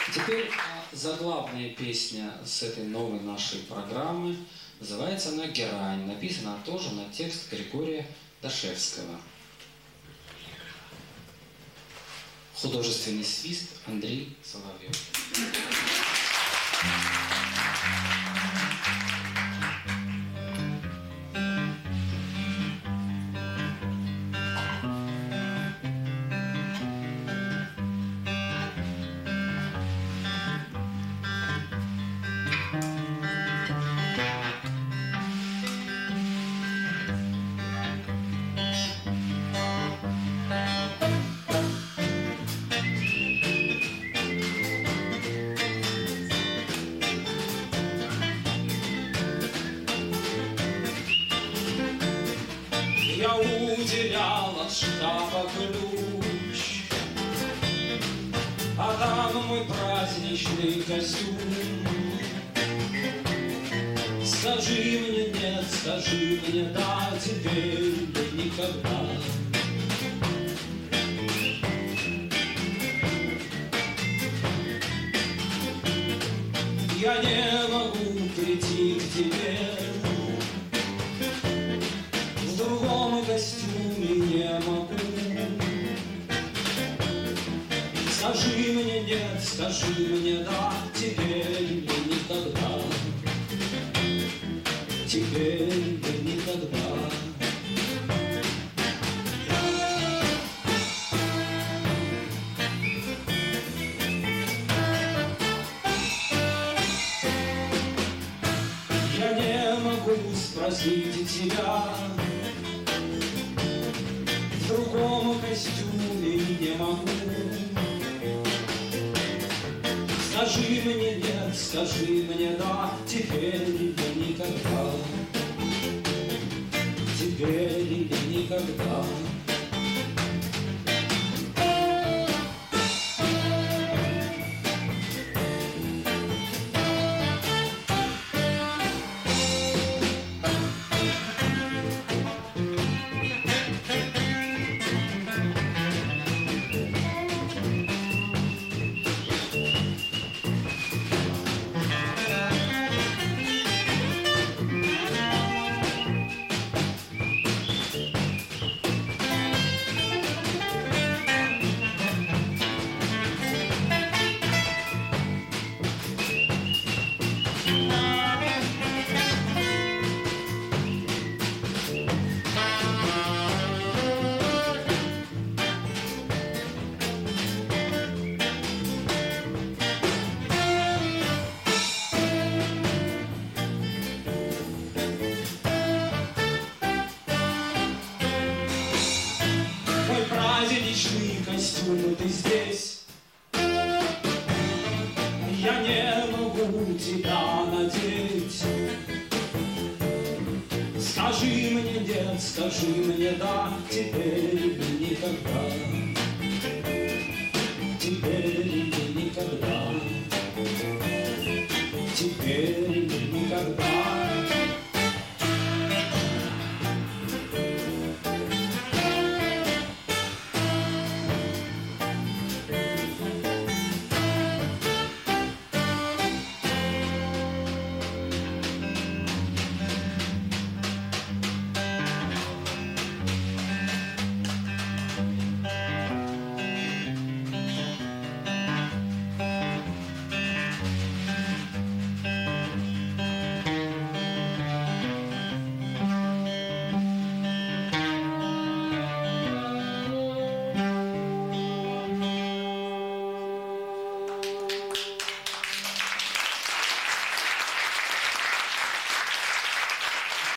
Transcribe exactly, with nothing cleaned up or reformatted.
Теперь заглавная песня с этой новой нашей программы. Называется она «Герань». Написана тоже на текст Григория Дашевского. Художественный свист Андрей Соловьев. Я утерял от шкафа ключ, а там мой праздничный костюм. Скажи мне нет, скажи мне да, теперь или никогда. Я не могу прийти к тебе в другом костюме, не могу. Скажи мне нет, скажи мне да, теперь или никогда. Теперь или никогда. Я не могу спросить тебя в другом костюме, не могу. Скажи мне нет, скажи мне да, теперь или никогда. Теперь или никогда. Праздничный костюм, ты здесь. Я не могу тебя надеть. Скажи мне нет, скажи мне да, теперь или никогда.